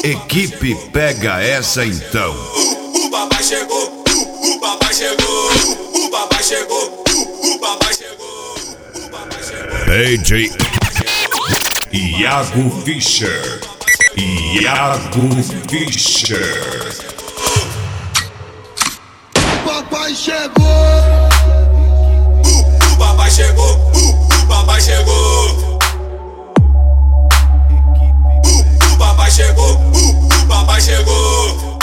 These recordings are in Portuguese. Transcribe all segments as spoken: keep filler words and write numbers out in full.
Equipe pega essa então. O papai chegou, o papai chegou, o papai chegou, o papai chegou, o papai chegou. D J Iago Fischer. Iago Fischer. Papai chegou. O papai chegou, o papai chegou. O papai chegou, o papai chegou.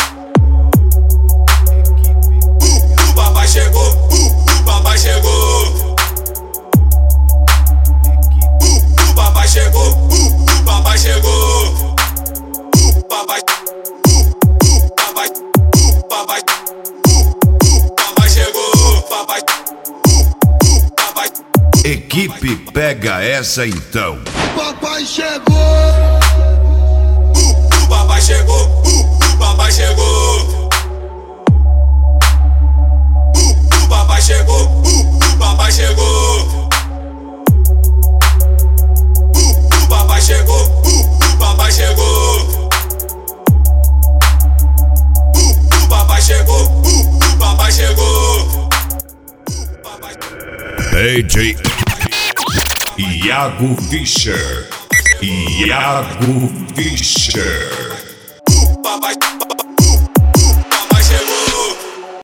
O papai chegou, o papai chegou. O papai chegou, o papai chegou. O papai, o papai, o papai, o papai chegou, papai, o papai. Equipe pega essa então. Papai chegou. O papai chegou, o papai chegou. O papai chegou, o papai chegou. O papai chegou, o papai chegou. O papai chegou, o papai chegou. D J Iago Fischer. Iago Fischer.